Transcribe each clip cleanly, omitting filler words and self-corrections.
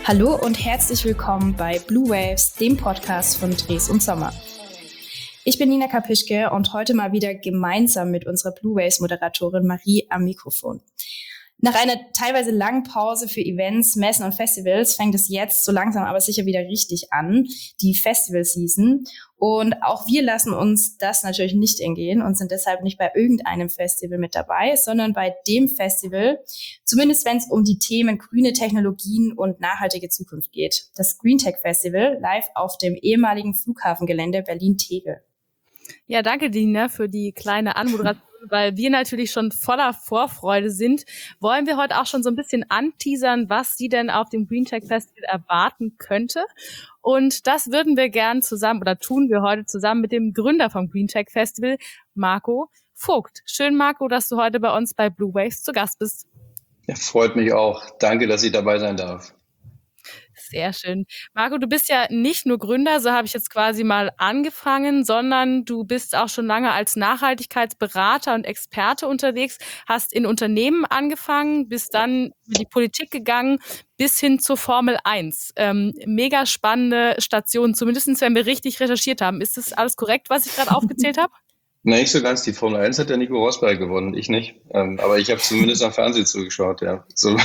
Hallo und herzlich willkommen bei Blue Waves, dem Podcast von Dres und Sommer. Ich bin Nina Kapischke und heute mal wieder gemeinsam mit unserer Blue Waves Moderatorin Marie am Mikrofon. Nach einer teilweise langen Pause für Events, Messen und Festivals fängt es jetzt so langsam aber sicher wieder richtig an, die Festival-Season. Und auch wir lassen uns das natürlich nicht entgehen und sind deshalb nicht bei irgendeinem Festival mit dabei, sondern bei dem Festival, zumindest wenn es um die Themen grüne Technologien und nachhaltige Zukunft geht. Das GreenTech Festival live auf dem ehemaligen Flughafengelände Berlin-Tegel. Ja, danke, Dina, für die kleine Anmoderation. Weil wir natürlich schon voller Vorfreude sind, wollen wir heute auch schon so ein bisschen anteasern, was Sie denn auf dem GreenTech Festival erwarten könnte. Und das würden wir gern zusammen oder tun wir heute zusammen mit dem Gründer vom GreenTech Festival, Marco Vogt. Schön, Marco, dass du heute bei uns bei Blue Waves zu Gast bist. Ja, freut mich auch. Danke, dass ich dabei sein darf. Sehr schön. Marco, du bist ja nicht nur Gründer, so habe ich jetzt quasi mal angefangen, sondern du bist auch schon lange als Nachhaltigkeitsberater und Experte unterwegs, hast in Unternehmen angefangen, bist dann in die Politik gegangen, bis hin zur Formel 1. Mega spannende Station, zumindest wenn wir richtig recherchiert haben. Ist das alles korrekt, was ich gerade aufgezählt habe? Nein, nicht so ganz. Die Formel 1 hat ja Nico Rosberg gewonnen, ich nicht. Aber ich habe zumindest am Fernsehen zugeschaut, ja. So.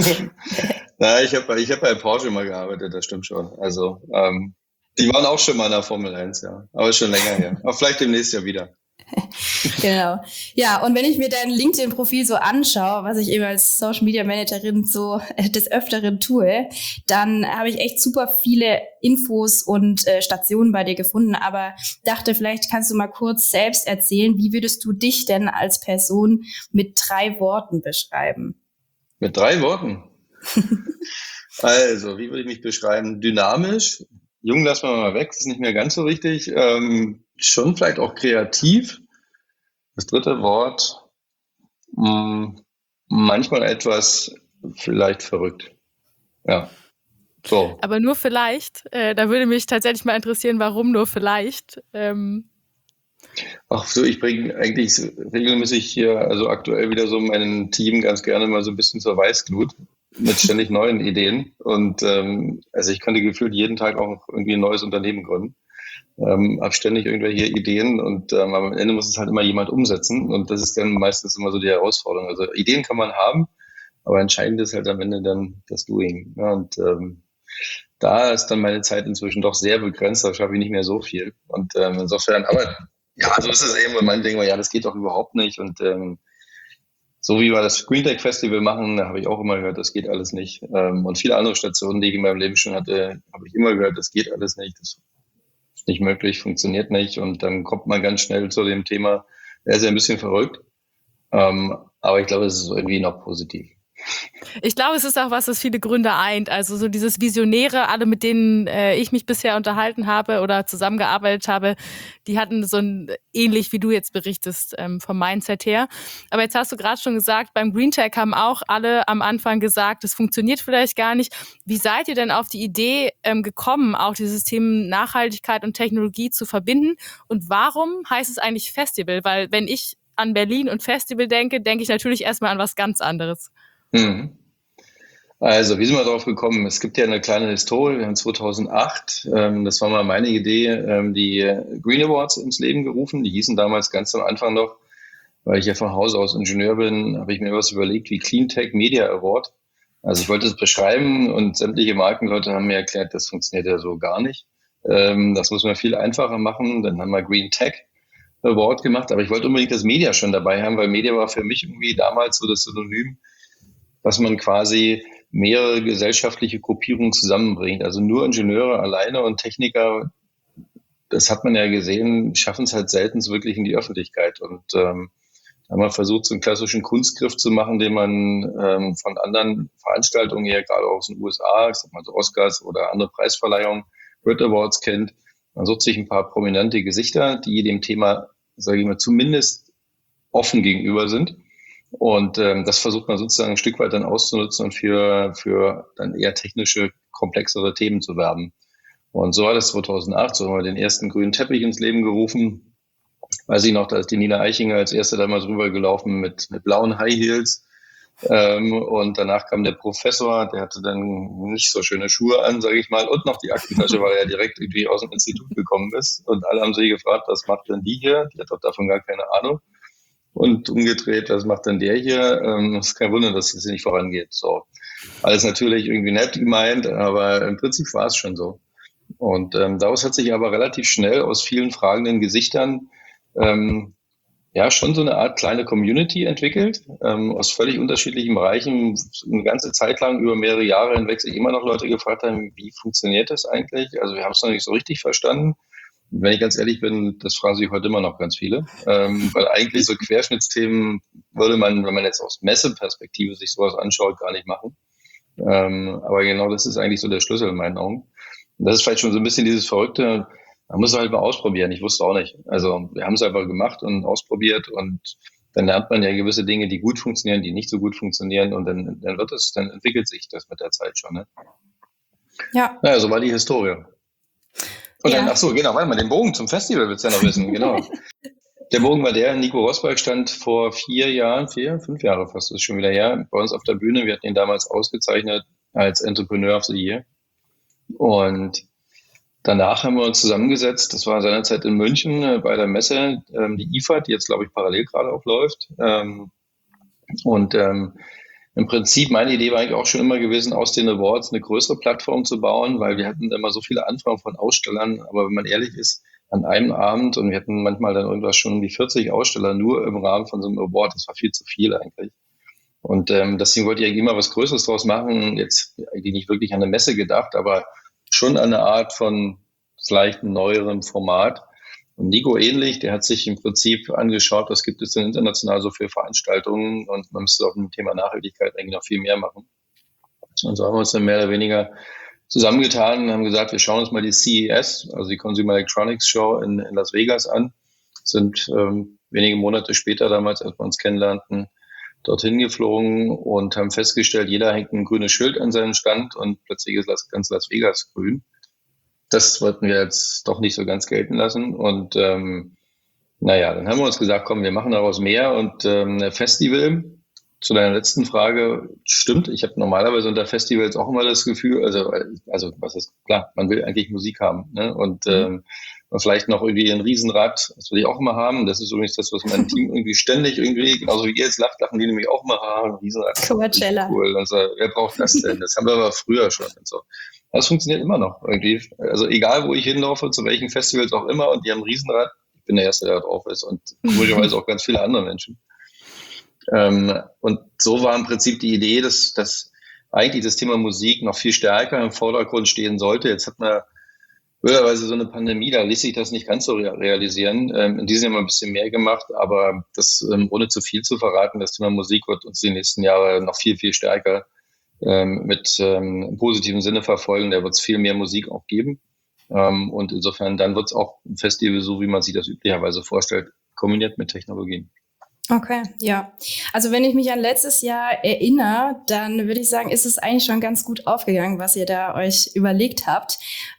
Na, ich hab bei Porsche mal gearbeitet, das stimmt schon. Also, die waren auch schon mal in der Formel 1, ja. Aber ist schon länger her. Aber vielleicht demnächst ja wieder. Genau. Ja, und wenn ich mir dein LinkedIn-Profil so anschaue, was ich eben als Social-Media-Managerin so des Öfteren tue, dann habe ich echt super viele Infos und Stationen bei dir gefunden, aber dachte, vielleicht kannst du mal kurz selbst erzählen, wie würdest du dich denn als Person mit 3 Worten beschreiben? Mit 3 Worten? Also, wie würde ich mich beschreiben? Dynamisch, jung lassen wir mal weg, das ist nicht mehr ganz so richtig, schon vielleicht auch kreativ. Das 3. Wort, manchmal etwas vielleicht verrückt. Ja, so. Aber nur vielleicht, da würde mich tatsächlich mal interessieren, warum nur vielleicht. Ach so, ich bringe eigentlich regelmäßig hier, also aktuell wieder so mein Team ganz gerne mal so ein bisschen zur Weißglut mit ständig neuen Ideen. Und also ich könnte gefühlt jeden Tag auch irgendwie ein neues Unternehmen gründen. Habe ständig irgendwelche Ideen und am Ende muss es halt immer jemand umsetzen und das ist dann meistens immer so die Herausforderung. Also Ideen kann man haben, aber entscheidend ist halt am Ende dann das Doing. Ja, und da ist dann meine Zeit inzwischen doch sehr begrenzt, da schaffe ich nicht mehr so viel. Und insofern, aber ja, so ist es eben, weil man denkt, ja, das geht doch überhaupt nicht. Und so wie wir das GreenTech Festival machen, da habe ich auch immer gehört, das geht alles nicht. Und viele andere Stationen, die ich in meinem Leben schon hatte, habe ich immer gehört, das geht alles nicht. Das ist nicht möglich, funktioniert nicht. Und dann kommt man ganz schnell zu dem Thema, er ist ja ein bisschen verrückt. Aber ich glaube, es ist irgendwie noch positiv. Ich glaube, es ist auch was viele Gründer eint. Also so dieses Visionäre, alle mit denen ich mich bisher unterhalten habe oder zusammengearbeitet habe, die hatten so ein, ähnlich wie du jetzt berichtest, vom Mindset her. Aber jetzt hast du gerade schon gesagt, beim GreenTech haben auch alle am Anfang gesagt, es funktioniert vielleicht gar nicht. Wie seid ihr denn auf die Idee gekommen, auch dieses Thema Nachhaltigkeit und Technologie zu verbinden? Und warum heißt es eigentlich Festival? Weil wenn ich an Berlin und Festival denke, denke ich natürlich erstmal an was ganz anderes. Also, wie sind wir darauf gekommen? Es gibt ja eine kleine Historie. Wir haben 2008, das war mal meine Idee, die Green Awards ins Leben gerufen. Die hießen damals ganz am Anfang noch, weil ich ja von Hause aus Ingenieur bin, habe ich mir was überlegt wie Cleantech Media Award. Also ich wollte es beschreiben und sämtliche Markenleute haben mir erklärt, das funktioniert ja so gar nicht. Das muss man viel einfacher machen. Dann haben wir Green Tech Award gemacht, aber ich wollte unbedingt das Media schon dabei haben, weil Media war für mich irgendwie damals so das Synonym, dass man quasi mehrere gesellschaftliche Gruppierungen zusammenbringt. Also nur Ingenieure alleine und Techniker, das hat man ja gesehen, schaffen es halt selten so wirklich in die Öffentlichkeit. Und da haben wir versucht, so einen klassischen Kunstgriff zu machen, den man von anderen Veranstaltungen her, gerade aus den USA, ich sag mal so Oscars oder andere Preisverleihungen, Brit Awards kennt. Man sucht sich ein paar prominente Gesichter, die dem Thema, sage ich mal, zumindest offen gegenüber sind. Und das versucht man sozusagen ein Stück weit dann auszunutzen und für dann eher technische, komplexere Themen zu werben. Und so war das 2008, so haben wir den ersten grünen Teppich ins Leben gerufen. Weiß ich noch, da ist die Nina Eichinger als erste da mal drüber gelaufen mit blauen High Heels. Und danach kam der Professor, der hatte dann nicht so schöne Schuhe an, sage ich mal, und noch die Aktentasche, weil er direkt irgendwie aus dem Institut gekommen ist. Und alle haben sich gefragt, was macht denn die hier? Die hat doch davon gar keine Ahnung. Und umgedreht, was macht denn der hier? Es ist kein Wunder, dass es nicht vorangeht. So, alles natürlich irgendwie nett gemeint, aber im Prinzip war es schon so. Und daraus hat sich aber relativ schnell aus vielen fragenden Gesichtern ja schon so eine Art kleine Community entwickelt, aus völlig unterschiedlichen Bereichen. Eine ganze Zeit lang, über mehrere Jahre hinweg, sich immer noch Leute gefragt haben, wie funktioniert das eigentlich? Also wir haben es noch nicht so richtig verstanden. Und wenn ich ganz ehrlich bin, das fragen sich heute immer noch ganz viele, weil eigentlich so Querschnittsthemen würde man, wenn man jetzt aus Messeperspektive sich sowas anschaut, gar nicht machen. Aber genau das ist eigentlich so der Schlüssel in meinen Augen. Und das ist vielleicht schon so ein bisschen dieses Verrückte, man muss es halt mal ausprobieren. Ich wusste auch nicht. Also wir haben es einfach gemacht und ausprobiert und dann lernt man ja gewisse Dinge, die gut funktionieren, die nicht so gut funktionieren und dann entwickelt sich das mit der Zeit schon. Ne? Ja. Naja, so war die Historie. Und dann, ach so, genau, warte mal, den Bogen zum Festival willst du ja noch wissen, genau. Der Bogen war der, Nico Rosberg stand vor 5 Jahre fast, das ist schon wieder her, bei uns auf der Bühne. Wir hatten ihn damals ausgezeichnet als Entrepreneur of the Year. Und danach haben wir uns zusammengesetzt, das war seinerzeit in München bei der Messe, die IFAD, die jetzt, glaube ich, parallel gerade auch läuft. Im Prinzip, meine Idee war eigentlich auch schon immer gewesen, aus den Awards eine größere Plattform zu bauen, weil wir hatten immer so viele Anfragen von Ausstellern, aber wenn man ehrlich ist, an einem Abend, und wir hatten manchmal dann irgendwas schon um die 40 Aussteller nur im Rahmen von so einem Award, das war viel zu viel eigentlich. Und deswegen wollte ich eigentlich immer was Größeres draus machen, jetzt eigentlich nicht wirklich an eine Messe gedacht, aber schon eine Art von vielleicht einem neueren Format. Und Nico ähnlich, der hat sich im Prinzip angeschaut, was gibt es denn international so für Veranstaltungen und man müsste auf dem Thema Nachhaltigkeit eigentlich noch viel mehr machen. Und so haben wir uns dann mehr oder weniger zusammengetan und haben gesagt, wir schauen uns mal die CES, also die Consumer Electronics Show in Las Vegas an. Sind wenige Monate später damals, als wir uns kennenlernten, dorthin geflogen und haben festgestellt, jeder hängt ein grünes Schild an seinem Stand und plötzlich ist ganz Las Vegas grün. Das wollten wir jetzt doch nicht so ganz gelten lassen. Und naja, dann haben wir uns gesagt, komm, wir machen daraus mehr. Und Festival, zu deiner letzten Frage, stimmt. Ich habe normalerweise unter Festivals auch immer das Gefühl, also was ist klar, man will eigentlich Musik haben. Ne? Und vielleicht noch irgendwie ein Riesenrad, das will ich auch immer haben. Das ist übrigens das, was mein Team irgendwie ständig irgendwie, genauso wie ihr jetzt lacht, lachen die nämlich auch immer haben. Riesenrad. Coachella. Cool. Also, wer braucht das denn? Das haben wir aber früher schon und so. Das funktioniert immer noch irgendwie. Also egal, wo ich hinlaufe, zu welchen Festivals auch immer, und die haben ein Riesenrad. Ich bin der Erste, der da drauf ist und möglicherweise auch ganz viele andere Menschen. Und so war im Prinzip die Idee, dass eigentlich das Thema Musik noch viel stärker im Vordergrund stehen sollte. Jetzt hat man blöderweise so eine Pandemie, da ließ sich das nicht ganz so realisieren. In diesem Jahr haben wir ein bisschen mehr gemacht, aber das, ohne zu viel zu verraten, das Thema Musik wird uns die nächsten Jahre noch viel, viel stärker mit im positiven Sinne verfolgen. Da wird es viel mehr Musik auch geben. Und insofern dann wird es auch ein Festival, so wie man sich das üblicherweise vorstellt, kombiniert mit Technologien. Okay, ja. Also wenn ich mich an letztes Jahr erinnere, dann würde ich sagen, ist es eigentlich schon ganz gut aufgegangen, was ihr da euch überlegt habt.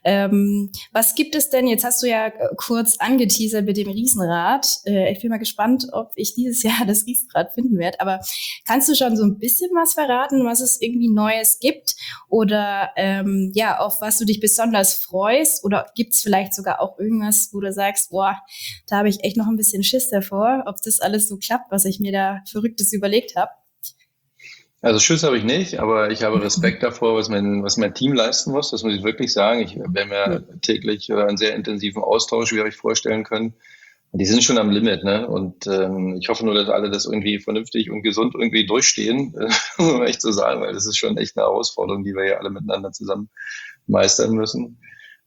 Was gibt es denn, jetzt hast du ja kurz angeteasert mit dem Riesenrad. Ich bin mal gespannt, ob ich dieses Jahr das Riesenrad finden werde. Aber kannst du schon so ein bisschen was verraten, was es irgendwie Neues gibt? Oder ja, auf was du dich besonders freust? Oder gibt es vielleicht sogar auch irgendwas, wo du sagst, boah, da habe ich echt noch ein bisschen Schiss davor, ob das alles so klappt, was ich mir da Verrücktes überlegt habe? Also Schiss habe ich nicht, aber ich habe Respekt davor, was mein Team leisten muss. Das muss ich wirklich sagen. Wir haben ja täglich einen sehr intensiven Austausch, wie ihr euch vorstellen könnt. Die sind schon am Limit, ne? Und ich hoffe nur, dass alle das irgendwie vernünftig und gesund irgendwie durchstehen, um echt zu sagen, weil das ist schon echt eine Herausforderung, die wir ja alle miteinander zusammen meistern müssen.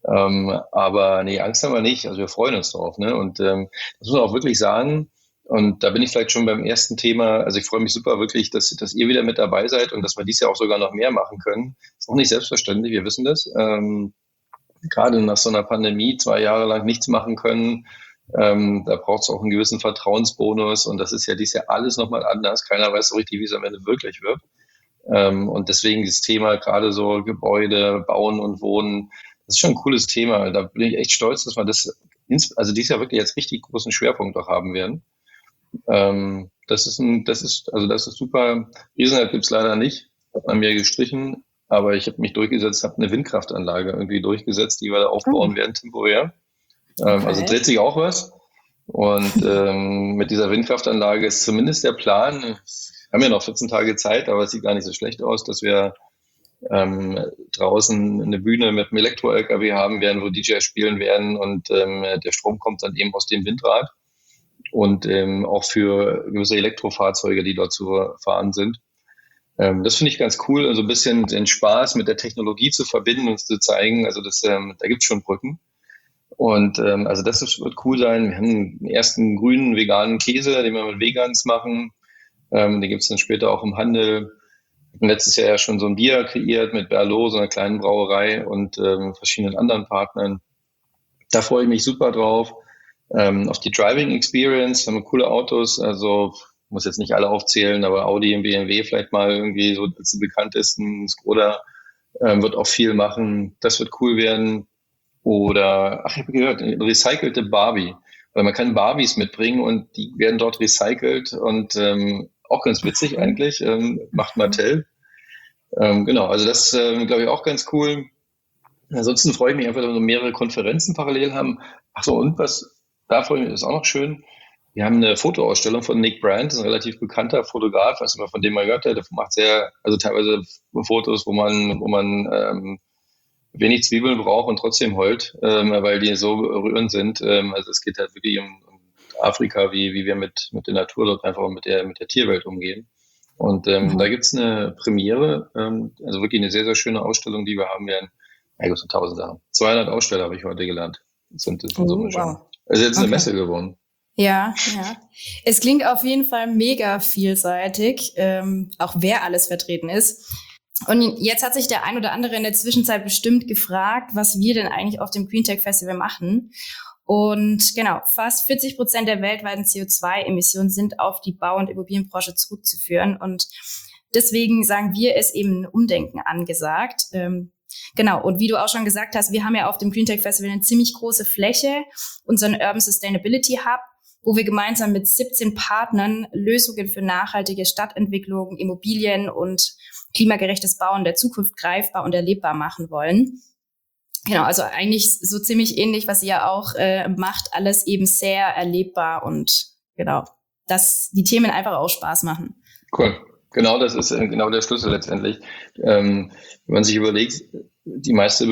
Aber nee, Angst haben wir nicht. Also wir freuen uns drauf, ne? Und das muss man auch wirklich sagen. Und da bin ich vielleicht schon beim ersten Thema. Also ich freue mich super wirklich, dass ihr wieder mit dabei seid und dass wir dieses Jahr auch sogar noch mehr machen können. Ist auch nicht selbstverständlich, wir wissen das. Gerade nach so einer Pandemie 2 Jahre lang nichts machen können, da braucht es auch einen gewissen Vertrauensbonus. Und das ist ja dieses Jahr alles nochmal anders. Keiner weiß so richtig, wie es am Ende wirklich wird. Und deswegen das Thema gerade so Gebäude, Bauen und Wohnen, das ist schon ein cooles Thema. Da bin ich echt stolz, dass wir das, also dieses Jahr wirklich jetzt richtig großen Schwerpunkt auch haben werden. Das ist super. Riesenrad gibt's leider nicht, hat man mir gestrichen, aber ich habe mich durchgesetzt, habe eine Windkraftanlage irgendwie durchgesetzt, die wir da aufbauen werden temporär. Also Okay. dreht sich auch was. Und mit dieser Windkraftanlage ist zumindest der Plan, wir haben ja noch 14 Tage Zeit, aber es sieht gar nicht so schlecht aus, dass wir draußen eine Bühne mit einem Elektro-LKW haben werden, wo DJs spielen werden und der Strom kommt dann eben aus dem Windrad und auch für gewisse Elektrofahrzeuge, die dort zu fahren sind. Das finde ich ganz cool, also ein bisschen den Spaß mit der Technologie zu verbinden und zu zeigen, also da gibt's schon Brücken. Und also wird cool sein. Wir haben den ersten grünen veganen Käse, den wir mit Vegans machen. Den gibt's dann später auch im Handel. Wir haben letztes Jahr ja schon so ein Bier kreiert mit Berlot, so einer kleinen Brauerei und verschiedenen anderen Partnern. Da freue ich mich super drauf. Auf die Driving Experience haben wir coole Autos. Also muss jetzt nicht alle aufzählen, aber Audi und BMW vielleicht mal irgendwie so als die bekanntesten. Skoda wird auch viel machen. Das wird cool werden. Oder, ach, ich habe gehört, recycelte Barbie. Weil man kann Barbies mitbringen und die werden dort recycelt und auch ganz witzig eigentlich, macht Mattel. Genau, also das glaube ich auch ganz cool. Ansonsten freue ich mich einfach, dass wir so mehrere Konferenzen parallel haben. Ach so, und was da freue ich mich, ist auch noch schön. Wir haben eine Fotoausstellung von Nick Brandt, das ist ein relativ bekannter Fotograf, was man von dem mal gehört hat. Der macht also teilweise Fotos, wo man wenig Zwiebeln braucht und trotzdem heult, weil die so rührend sind. Also es geht halt wirklich um Afrika, wie wir mit der Natur dort einfach mit der Tierwelt umgehen. Und da gibt's eine Premiere, also wirklich eine sehr, sehr schöne Ausstellung, die wir haben werden. Ja, gibt es 1000 Sachen. 200 Aussteller habe ich heute gelernt. Das sind in Summe schon. Wow. Also jetzt eine Messe geworden. Ja, ja. Es klingt auf jeden Fall mega vielseitig, auch wer alles vertreten ist. Und jetzt hat sich der ein oder andere in der Zwischenzeit bestimmt gefragt, was wir denn eigentlich auf dem GreenTech Festival machen. Und genau, fast 40% der weltweiten CO2-Emissionen sind auf die Bau- und Immobilienbranche zurückzuführen. Und deswegen sagen wir, es eben ein Umdenken angesagt. Genau, und wie du auch schon gesagt hast, wir haben ja auf dem GreenTech Festival eine ziemlich große Fläche, unseren Urban Sustainability Hub, wo wir gemeinsam mit 17 Partnern Lösungen für nachhaltige Stadtentwicklung, Immobilien und klimagerechtes Bauen der Zukunft greifbar und erlebbar machen wollen. Genau, also eigentlich so ziemlich ähnlich, was ihr auch macht, alles eben sehr erlebbar und genau, dass die Themen einfach auch Spaß machen. Cool. Genau, das ist genau der Schlüssel letztendlich. Wenn man sich überlegt, die meisten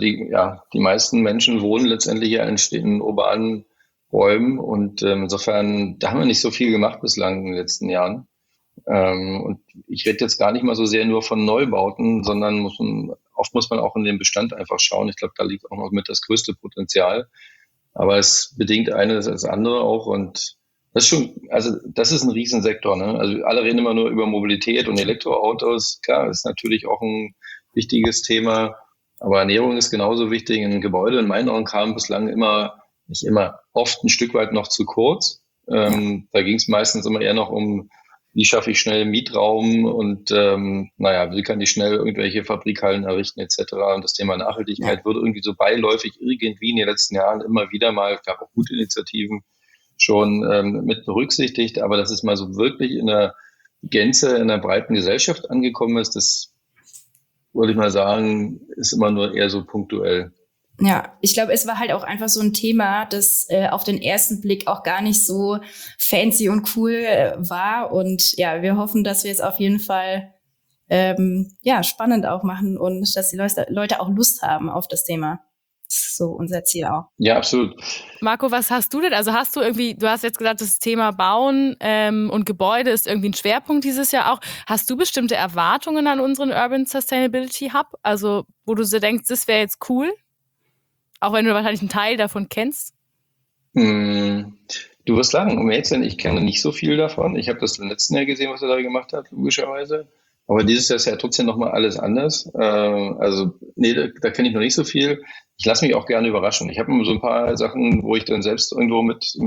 Menschen wohnen letztendlich ja in urbanen Räumen und insofern, da haben wir nicht so viel gemacht bislang in den letzten Jahren. Und ich rede jetzt gar nicht mal so sehr nur von Neubauten, sondern oft muss man auch in den Bestand einfach schauen. Ich glaube, da liegt auch noch mit das größte Potenzial. Aber es bedingt eines als andere auch und das ist ein Riesensektor, ne? Also alle reden immer nur über Mobilität und Elektroautos. Klar, ist natürlich auch ein wichtiges Thema, aber Ernährung ist genauso wichtig. Ein Gebäude in meinen Augen kam bislang nicht immer, oft ein Stück weit noch zu kurz. Da ging es meistens immer eher noch um, wie schaffe ich schnell Mietraum und wie kann ich schnell irgendwelche Fabrikhallen errichten etc. Und das Thema Nachhaltigkeit wurde irgendwie so beiläufig irgendwie in den letzten Jahren immer wieder mal, gab auch gute Initiativen, schon mit berücksichtigt, aber dass es mal so wirklich in der Gänze, in der breiten Gesellschaft angekommen ist, das würde ich mal sagen, ist immer nur eher so punktuell. Ja, ich glaube, es war halt auch einfach so ein Thema, das auf den ersten Blick auch gar nicht so fancy und cool war. Und ja, wir hoffen, dass wir es auf jeden Fall spannend auch machen und dass die Leute auch Lust haben auf das Thema. Das ist so unser Ziel auch. Ja, absolut. Marco, was hast du denn? Also du hast jetzt gesagt, das Thema Bauen und Gebäude ist irgendwie ein Schwerpunkt dieses Jahr auch. Hast du bestimmte Erwartungen an unseren Urban Sustainability Hub? Also, wo du so denkst, das wäre jetzt cool? Auch wenn du wahrscheinlich einen Teil davon kennst? Du wirst lachen, um ehrlich zu sein, ich kenne nicht so viel davon. Ich habe das im letzten Jahr gesehen, was er da gemacht hat, logischerweise. Aber dieses Jahr ist ja trotzdem nochmal alles anders. Da kenne ich noch nicht so viel. Ich lasse mich auch gerne überraschen. Ich habe so ein paar Sachen, wo ich dann selbst irgendwo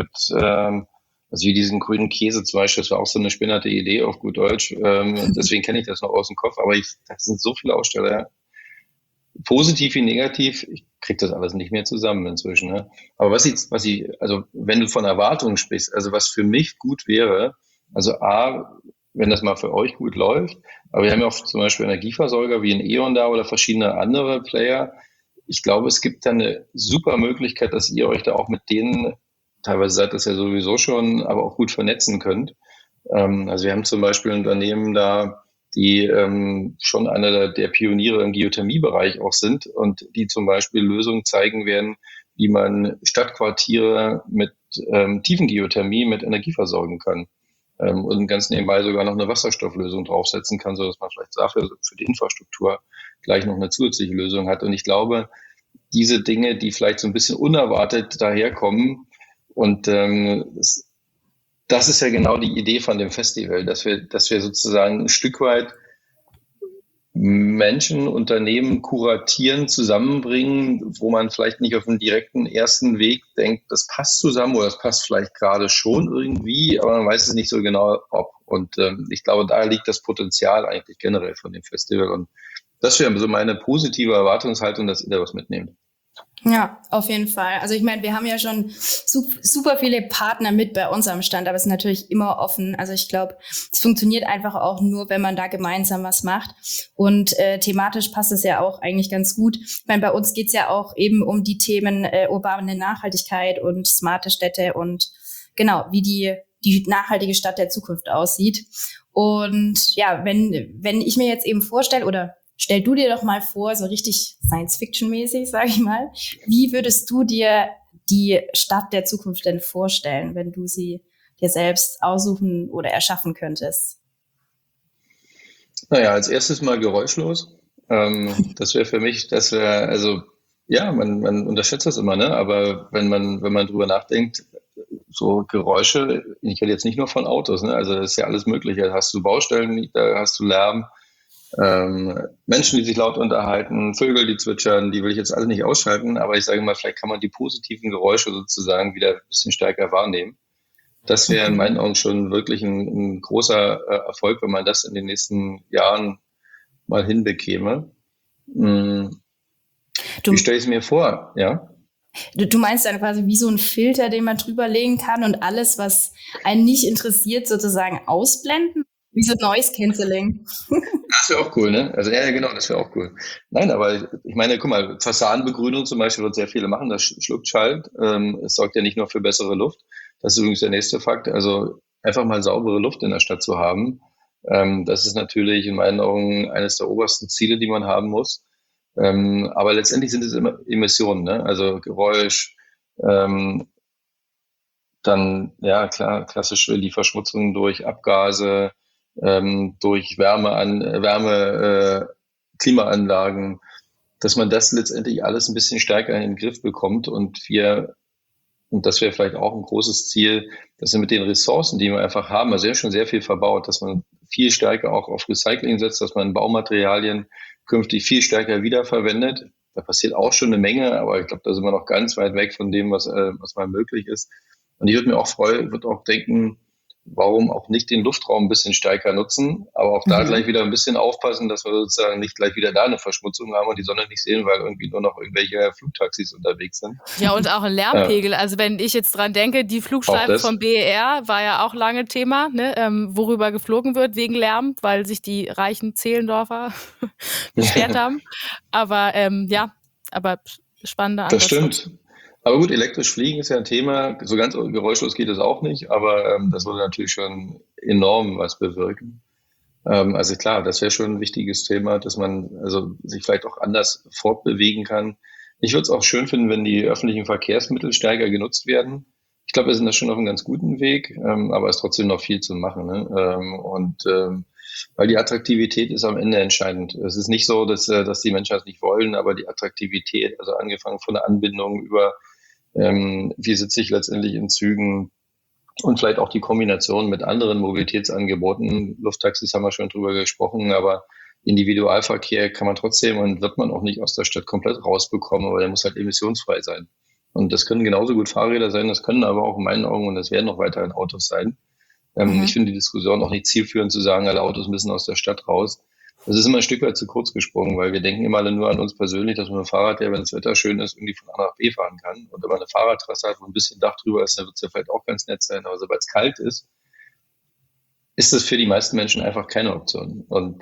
also wie diesen grünen Käse zum Beispiel, das war auch so eine spinnerte Idee auf gut Deutsch. Deswegen kenne ich das noch aus dem Kopf. Aber das sind so viele Aussteller. positiv wie negativ, ich kriege das alles nicht mehr zusammen inzwischen. Ne? Aber also wenn du von Erwartungen sprichst, also was für mich gut wäre, also A, wenn das mal für euch gut läuft, aber wir haben ja auch zum Beispiel Energieversorger wie ein E.ON da oder verschiedene andere Player. Ich glaube, es gibt da eine super Möglichkeit, dass ihr euch da auch mit denen, teilweise seid das ja sowieso schon, aber auch gut vernetzen könnt. Also wir haben zum Beispiel ein Unternehmen da, die schon einer der Pioniere im Geothermiebereich auch sind und die zum Beispiel Lösungen zeigen werden, wie man Stadtquartiere mit Tiefengeothermie mit Energie versorgen kann. Und ganz nebenbei sogar noch eine Wasserstofflösung draufsetzen kann, sodass man vielleicht dafür für die Infrastruktur gleich noch eine zusätzliche Lösung hat. Und ich glaube, diese Dinge, die vielleicht so ein bisschen unerwartet daherkommen, und das ist ja genau die Idee von dem Festival, dass wir sozusagen ein Stück weit Menschen, Unternehmen kuratieren, zusammenbringen, wo man vielleicht nicht auf den direkten ersten Weg denkt, das passt zusammen oder das passt vielleicht gerade schon irgendwie, aber man weiß es nicht so genau, ob. Und ich glaube, da liegt das Potenzial eigentlich generell von dem Festival. Und das wäre so meine positive Erwartungshaltung, dass ihr da was mitnehmt. Ja, auf jeden Fall. Also ich meine, wir haben ja schon super viele Partner mit bei uns am Stand, aber es ist natürlich immer offen. Also ich glaube, es funktioniert einfach auch nur, wenn man da gemeinsam was macht. Und thematisch passt es ja auch eigentlich ganz gut. Ich meine, bei uns geht's ja auch eben um die Themen urbane Nachhaltigkeit und smarte Städte und genau, wie die nachhaltige Stadt der Zukunft aussieht. Und ja, wenn ich mir jetzt eben vorstelle, oder stell du dir doch mal vor, so richtig Science-Fiction-mäßig, sage ich mal, wie würdest du dir die Stadt der Zukunft denn vorstellen, wenn du sie dir selbst aussuchen oder erschaffen könntest? Naja, als erstes mal geräuschlos. Das wäre für mich, also ja, man unterschätzt das immer, ne? Aber wenn man drüber nachdenkt, so Geräusche, ich rede jetzt nicht nur von Autos, ne? Also das ist ja alles Mögliche. Da hast du Baustellen, da hast du Lärm, Menschen, die sich laut unterhalten, Vögel, die zwitschern, die will ich jetzt alle nicht ausschalten, aber ich sage mal, vielleicht kann man die positiven Geräusche sozusagen wieder ein bisschen stärker wahrnehmen. Das wäre in meinen Augen schon wirklich ein großer Erfolg, wenn man das in den nächsten Jahren mal hinbekäme. Wie stelle ich es mir vor? Ja. Du meinst dann quasi wie so ein Filter, den man drüber legen kann und alles, was einen nicht interessiert, sozusagen ausblenden? Wie so Noise Cancelling. Das wäre auch cool, ne? Also ja, genau, das wäre auch cool. Nein, aber ich meine, guck mal, Fassadenbegrünung zum Beispiel wird sehr viele machen, das schluckt Schall. Es sorgt ja nicht nur für bessere Luft. Das ist übrigens der nächste Fakt. Also einfach mal saubere Luft in der Stadt zu haben, das ist natürlich in meinen Augen eines der obersten Ziele, die man haben muss. Aber letztendlich sind es immer Emissionen, ne? Also Geräusch, dann, ja klar, klassische die Verschmutzung durch Abgase, durch Klimaanlagen, dass man das letztendlich alles ein bisschen stärker in den Griff bekommt und das wäre vielleicht auch ein großes Ziel, dass wir mit den Ressourcen, die wir einfach haben, also ja schon sehr viel verbaut, dass man viel stärker auch auf Recycling setzt, dass man Baumaterialien künftig viel stärker wiederverwendet. Da passiert auch schon eine Menge, aber ich glaube, da sind wir noch ganz weit weg von dem, was mal möglich ist. Und ich würde auch denken, warum auch nicht den Luftraum ein bisschen stärker nutzen, aber auch da gleich wieder ein bisschen aufpassen, dass wir sozusagen nicht gleich wieder da eine Verschmutzung haben und die Sonne nicht sehen, weil irgendwie nur noch irgendwelche Flugtaxis unterwegs sind. Ja, und auch ein Lärmpegel. Also wenn ich jetzt dran denke, die Flugschreibe vom BER war ja auch lange Thema, ne, worüber geflogen wird wegen Lärm, weil sich die reichen Zehlendorfer beschwert haben. Aber aber spannender Ansatz. Das stimmt. Aber gut, elektrisch fliegen ist ja ein Thema. So ganz geräuschlos geht es auch nicht, aber das würde natürlich schon enorm was bewirken. Also klar, das wäre schon ein wichtiges Thema, dass man also sich vielleicht auch anders fortbewegen kann. Ich würde es auch schön finden, wenn die öffentlichen Verkehrsmittel stärker genutzt werden. Ich glaube, wir sind da schon auf einem ganz guten Weg, aber es ist trotzdem noch viel zu machen. Ne? Weil die Attraktivität ist am Ende entscheidend. Es ist nicht so, dass die Menschen das nicht wollen, aber die Attraktivität, also angefangen von der Anbindung über wie sitze ich letztendlich in Zügen und vielleicht auch die Kombination mit anderen Mobilitätsangeboten. Lufttaxis haben wir schon drüber gesprochen, aber Individualverkehr kann man trotzdem und wird man auch nicht aus der Stadt komplett rausbekommen, aber der muss halt emissionsfrei sein. Und das können genauso gut Fahrräder sein, das können aber auch in meinen Augen, und das werden noch weiterhin Autos sein. Ich finde die Diskussion auch nicht zielführend zu sagen, alle Autos müssen aus der Stadt raus. Das ist immer ein Stück weit zu kurz gesprungen, weil wir denken immer alle nur an uns persönlich, dass man ein Fahrrad, der, wenn das Wetter schön ist, irgendwie von A nach B fahren kann. Und wenn man eine Fahrradtrasse hat, wo ein bisschen Dach drüber ist, dann wird es ja vielleicht auch ganz nett sein. Aber sobald es kalt ist, ist das für die meisten Menschen einfach keine Option. Und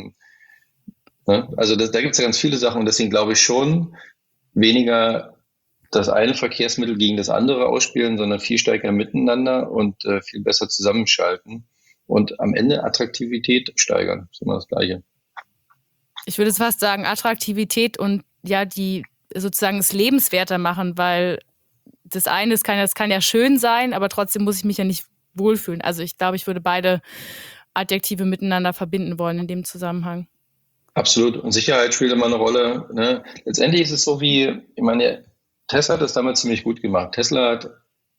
also da gibt es ja ganz viele Sachen. Und deswegen glaube ich schon, weniger das eine Verkehrsmittel gegen das andere ausspielen, sondern viel stärker miteinander und viel besser zusammenschalten und am Ende Attraktivität steigern. Das ist immer das Gleiche. Ich würde fast sagen, Attraktivität und ja, die sozusagen es lebenswerter machen, weil das eine, das kann ja schön sein, aber trotzdem muss ich mich ja nicht wohlfühlen. Also ich glaube, ich würde beide Adjektive miteinander verbinden wollen in dem Zusammenhang. Absolut. Und Sicherheit spielt immer eine Rolle. Ne? Letztendlich ist es so wie, ich meine, Tesla hat das damals ziemlich gut gemacht. Tesla hat,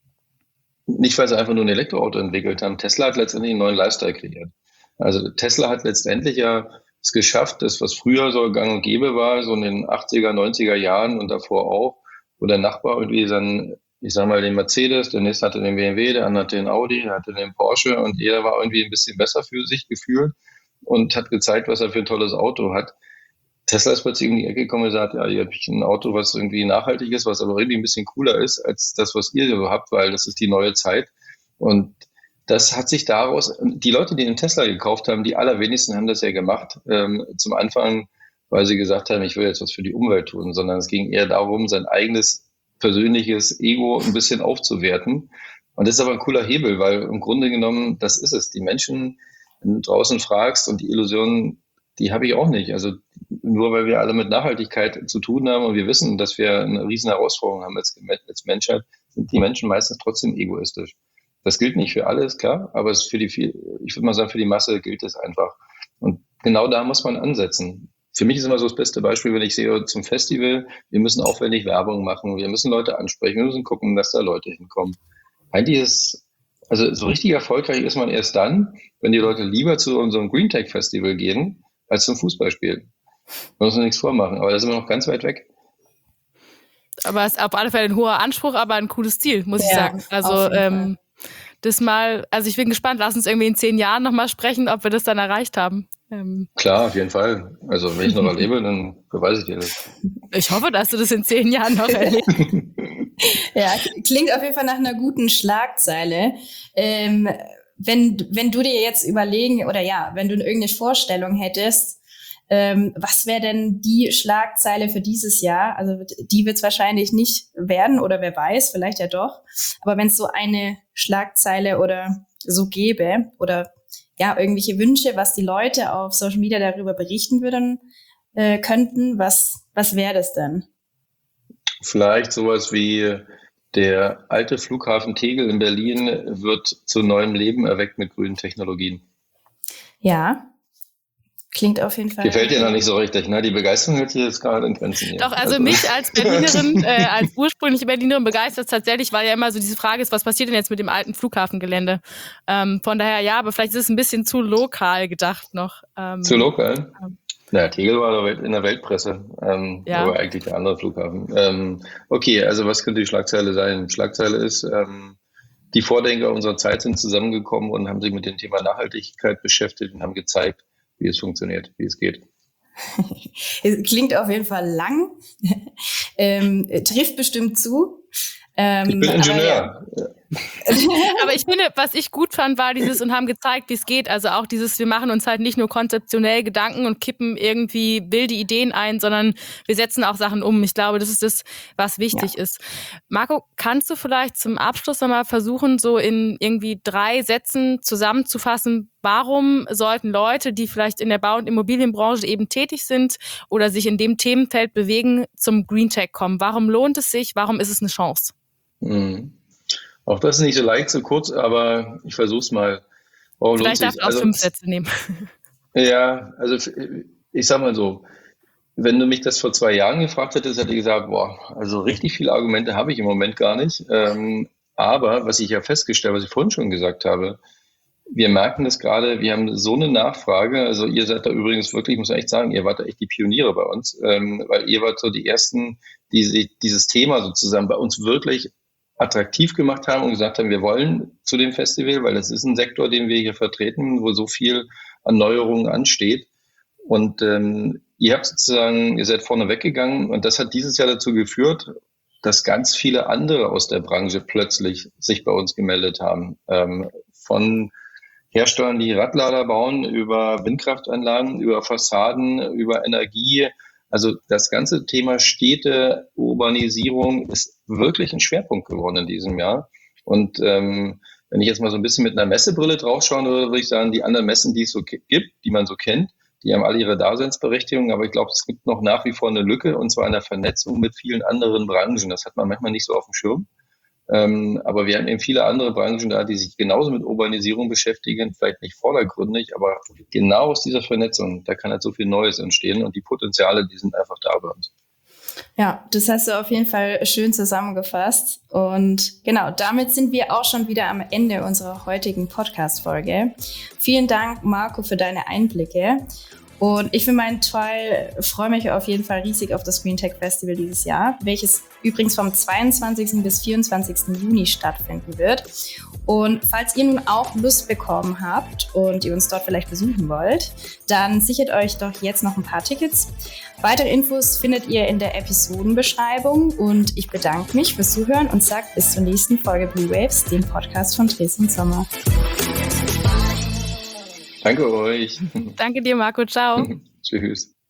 nicht weil sie einfach nur ein Elektroauto entwickelt haben, Tesla hat letztendlich einen neuen Lifestyle kreiert. Also Tesla hat letztendlich ja es geschafft, das, was früher so gang und gäbe war, so in den 80er, 90er Jahren und davor auch, wo der Nachbar irgendwie dann, ich sag mal, den Mercedes, der nächste hatte den BMW, der andere hatte den Audi, der hatte den Porsche und jeder war irgendwie ein bisschen besser für sich gefühlt und hat gezeigt, was er für ein tolles Auto hat. Tesla ist plötzlich um die Ecke gekommen und gesagt, ja, hier habe ich ein Auto, was irgendwie nachhaltig ist, was aber irgendwie ein bisschen cooler ist als das, was ihr so habt, weil das ist die neue Zeit. Und das hat sich daraus, die Leute, die den Tesla gekauft haben, die allerwenigsten haben das ja gemacht. Zum Anfang, weil sie gesagt haben, ich will jetzt was für die Umwelt tun, sondern es ging eher darum, sein eigenes persönliches Ego ein bisschen aufzuwerten. Und das ist aber ein cooler Hebel, weil im Grunde genommen, das ist es. Die Menschen, wenn du draußen fragst und die Illusionen, die habe ich auch nicht. Also nur weil wir alle mit Nachhaltigkeit zu tun haben und wir wissen, dass wir eine riesen Herausforderung haben als Menschheit, sind die Menschen meistens trotzdem egoistisch. Das gilt nicht für alle, ist klar, aber es ist für ich würde mal sagen, für die Masse gilt es einfach. Und genau da muss man ansetzen. Für mich ist immer so das beste Beispiel, wenn ich sehe zum Festival, wir müssen aufwendig Werbung machen, wir müssen Leute ansprechen, wir müssen gucken, dass da Leute hinkommen. Eigentlich ist, also so richtig erfolgreich ist man erst dann, wenn die Leute lieber zu unserem Green Tech Festival gehen, als zum Fußballspiel. Da muss man nichts vormachen, aber da sind wir noch ganz weit weg. Aber es ist auf alle Fälle ein hoher Anspruch, aber ein cooles Ziel, muss ich sagen. Also das mal, also ich bin gespannt, lass uns irgendwie in 10 Jahren nochmal sprechen, ob wir das dann erreicht haben. Klar, auf jeden Fall. Also wenn ich noch erlebe, dann beweise ich dir das. Ich hoffe, dass du das in 10 Jahren noch erlebst. Ja, klingt auf jeden Fall nach einer guten Schlagzeile. Wenn du dir jetzt überlegen, oder ja, wenn du irgendeine Vorstellung hättest, was wäre denn die Schlagzeile für dieses Jahr? Also die wird es wahrscheinlich nicht werden oder wer weiß, vielleicht ja doch. Aber wenn es so eine Schlagzeile oder so gäbe oder ja, irgendwelche Wünsche, was die Leute auf Social Media darüber berichten würden, könnten, was wäre das denn? Vielleicht sowas wie der alte Flughafen Tegel in Berlin wird zu neuem Leben erweckt mit grünen Technologien. Ja, klingt auf jeden Fall. Gefällt dir noch nicht so richtig, ne? Die Begeisterung hält sich jetzt gerade in Grenzen hier. Doch, also mich als Berlinerin, als ursprüngliche Berlinerin begeistert tatsächlich, weil ja immer so diese Frage ist, was passiert denn jetzt mit dem alten Flughafengelände? Von daher ja, aber vielleicht ist es ein bisschen zu lokal gedacht noch. Zu lokal? Ja, Tegel war in der Weltpresse, aber eigentlich der andere Flughafen. Okay, also was könnte die Schlagzeile sein? Schlagzeile ist, die Vordenker unserer Zeit sind zusammengekommen und haben sich mit dem Thema Nachhaltigkeit beschäftigt und haben gezeigt, wie es funktioniert, wie es geht. Es klingt auf jeden Fall lang, trifft bestimmt zu. Ich bin Ingenieur. Aber ich finde, was ich gut fand, war dieses und haben gezeigt, wie es geht. Also auch dieses, wir machen uns halt nicht nur konzeptionell Gedanken und kippen irgendwie wilde Ideen ein, sondern wir setzen auch Sachen um. Ich glaube, das ist das, was wichtig ist. Marco, kannst du vielleicht zum Abschluss nochmal versuchen, so in irgendwie 3 Sätzen zusammenzufassen, warum sollten Leute, die vielleicht in der Bau- und Immobilienbranche eben tätig sind oder sich in dem Themenfeld bewegen, zum Green Tech kommen? Warum lohnt es sich? Warum ist es eine Chance? Auch das ist nicht so leicht, so kurz, aber ich versuche es mal. Warum vielleicht darfst du auch 5 Sätze nehmen. Ja, also ich sag mal so, wenn du mich das vor 2 Jahren gefragt hättest, hätte ich gesagt, also richtig viele Argumente habe ich im Moment gar nicht. Aber was ich ja festgestellt, was ich vorhin schon gesagt habe, wir merken das gerade, wir haben so eine Nachfrage, also ihr seid da übrigens wirklich, muss man echt sagen, ihr wart da echt die Pioniere bei uns, weil ihr wart so die Ersten, die dieses Thema sozusagen bei uns wirklich attraktiv gemacht haben und gesagt haben, wir wollen zu dem Festival, weil das ist ein Sektor, den wir hier vertreten, wo so viel an Neuerungen ansteht. Und ihr seid vorne weggegangen und das hat dieses Jahr dazu geführt, dass ganz viele andere aus der Branche plötzlich sich bei uns gemeldet haben. Von Herstellern, die Radlader bauen, über Windkraftanlagen, über Fassaden, über Energie. Also das ganze Thema Städte, Urbanisierung ist wirklich ein Schwerpunkt geworden in diesem Jahr. Und wenn ich jetzt mal so ein bisschen mit einer Messebrille draufschauen würde, würde ich sagen, die anderen Messen, die es so gibt, die man so kennt, die haben alle ihre Daseinsberechtigung. Aber ich glaube, es gibt noch nach wie vor eine Lücke, und zwar in der Vernetzung mit vielen anderen Branchen. Das hat man manchmal nicht so auf dem Schirm. Aber wir haben eben viele andere Branchen da, die sich genauso mit Urbanisierung beschäftigen, vielleicht nicht vordergründig, aber genau aus dieser Vernetzung, da kann halt so viel Neues entstehen und die Potenziale, die sind einfach da bei uns. Ja, das hast du auf jeden Fall schön zusammengefasst. Und genau, damit sind wir auch schon wieder am Ende unserer heutigen Podcast-Folge. Vielen Dank, Marco, für deine Einblicke. Und ich für meinen Teil freue mich auf jeden Fall riesig auf das Green Tech Festival dieses Jahr, welches übrigens vom 22. bis 24. Juni stattfinden wird. Und falls ihr nun auch Lust bekommen habt und ihr uns dort vielleicht besuchen wollt, dann sichert euch doch jetzt noch ein paar Tickets. Weitere Infos findet ihr in der Episodenbeschreibung und ich bedanke mich fürs Zuhören und sage bis zur nächsten Folge Blue Waves, dem Podcast von Dres und Sommer. Danke euch. Danke dir, Marco. Ciao. Tschüss.